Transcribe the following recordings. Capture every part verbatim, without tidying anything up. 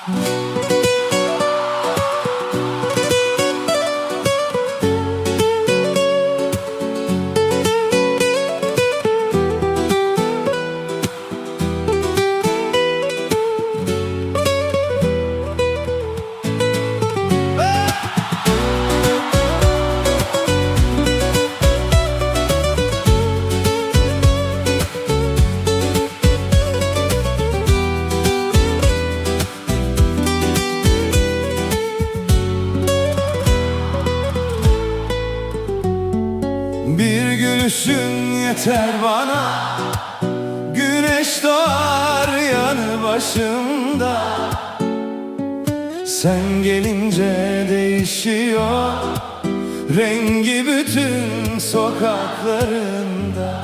Bir gülüşün yeter bana, güneş doğar yanı başımda. Sen gelince değişiyor rengi bütün sokaklarında.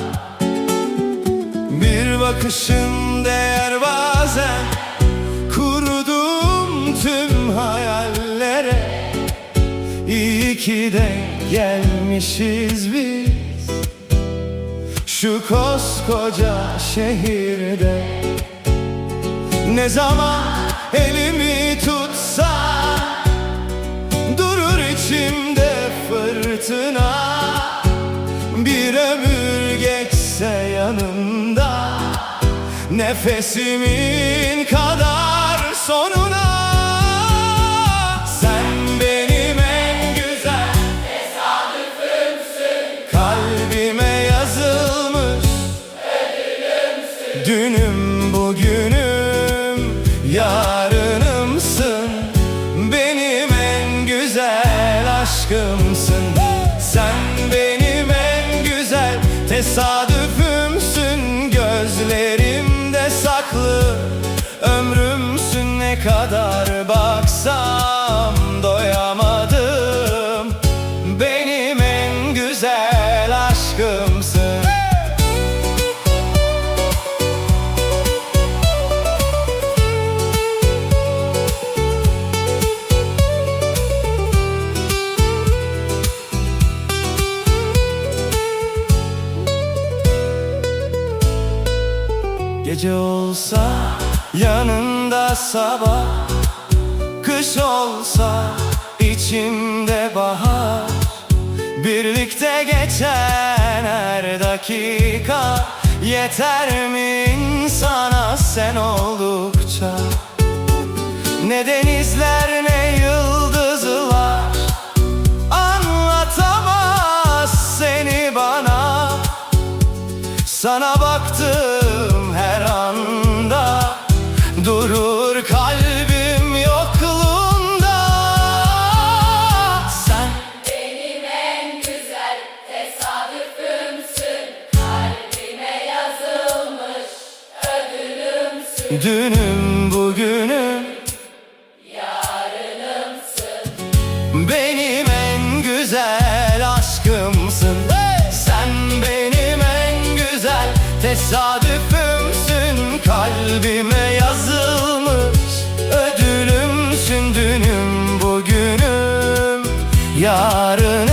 Bir bakışın değer bazen kurduğum tüm hayallere. İyi ki de gelmişiz biz şu koskoca şehirde. Ne zaman elimi tutsan durur içimde fırtına. Bir ömür geçse yanımda, nefesimin kadar sonuna. Dünüm bugünüm yarınımsın, benim en güzel aşkımsın. Sen benim en güzel tesadüfümsün, gözlerimde saklı ömrümsün. Ne kadar baksam doyamadım, benim en güzel aşkımsın. Gece olsa yanında sabah, kış olsa içimde bahar. Birlikte geçen her dakika yeter mi insana sen oldukça? Ne denizler ne yıldızlar anlatamaz seni bana. Sana baktım her anda, durur kalbim yokluğunda. Sen benim en güzel tesadüfümsün, kalbime yazılmış ödülümsün. Dünüm bugünüm yarınımsın, benim en güzel aşkımsın. Sen benim en güzel tesadüfümsün, kalbime yazılmış ödülümsün. Dünüm bugünüm yarın